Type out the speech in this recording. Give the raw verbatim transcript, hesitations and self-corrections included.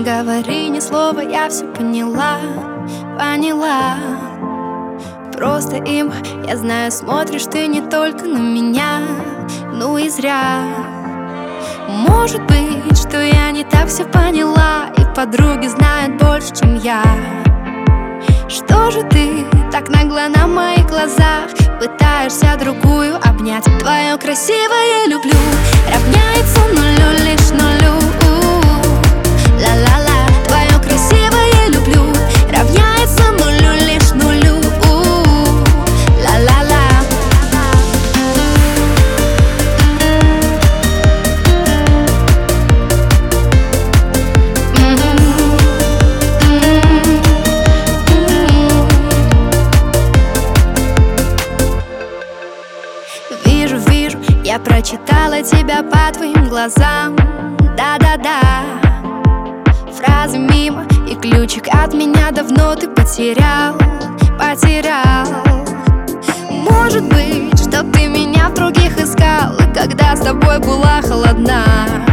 говори ни слова, я все поняла, поняла. Просто им, я знаю, смотришь ты не только на меня, ну и зря. Может быть, что я не так все поняла, и подруги знают больше, чем я. Что же ты так нагло на моих глазах пытаешься другую обнять? Твое красивое люблю равняется нулю, лишь нулю. Ла-ла-ла. Твое красивое люблю равняется нулю, лишь нулю. Ла-ла-ла. Вижу, вижу, я прочитала тебя по твоим глазам. Да-да-да. Фразы мимо, и ключик от меня давно ты потерял, потерял. Может быть, что ты меня в других искал, и когда с тобой была холодна.